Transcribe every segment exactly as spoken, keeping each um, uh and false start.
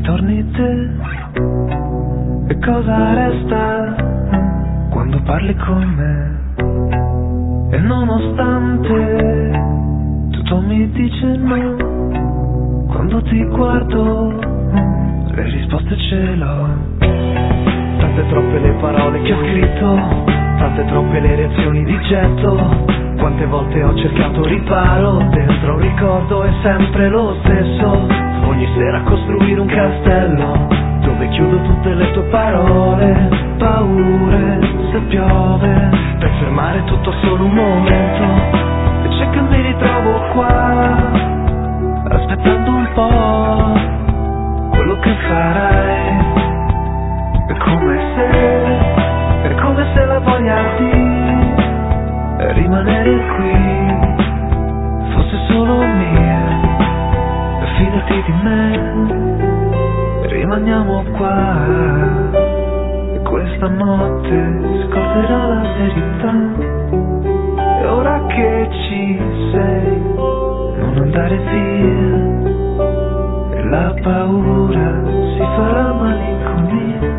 torni te, e cosa resta quando parli con me? E nonostante tutto mi dice no, quando ti guardo le risposte ce l'ho. Tante troppe le parole che ho scritto, tante troppe le reazioni di getto. Quante volte ho cercato riparo dentro un ricordo è sempre lo stesso. Ogni sera costruire un castello dove chiudo tutte le tue parole, paure se piove, per fermare tutto solo un momento. E c'è che mi ritrovo qua, aspettando un po' quello che farai. È come se, è come se la voglia di rimanere qui fosse solo mia. Fidati di me, rimaniamo qua, e questa notte scorderà la verità. E ora che ci sei, non andare via, e la paura si farà malinconia.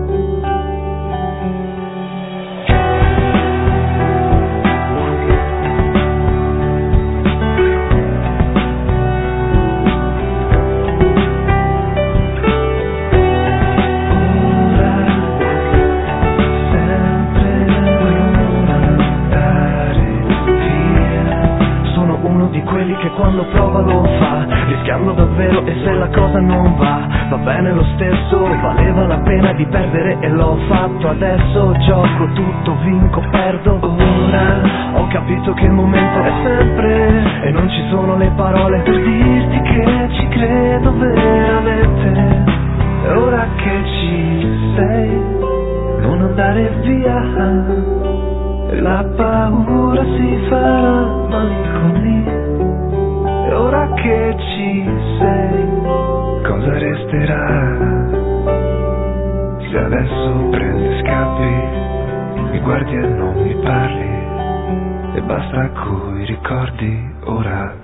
Che quando prova lo fa, rischiando davvero, e se la cosa non va, va bene lo stesso, valeva la pena di perdere e l'ho fatto. Adesso gioco tutto, vinco, perdo. Ora ho capito che il momento è sempre, e non ci sono le parole per dirti che ci credo veramente. E ora che ci sei, non andare via, e la paura si farà malinconia. E ora che ci sei, cosa resterà? Se adesso prendi e scappi, mi guardi e non mi parli, e basta coi ricordi ora.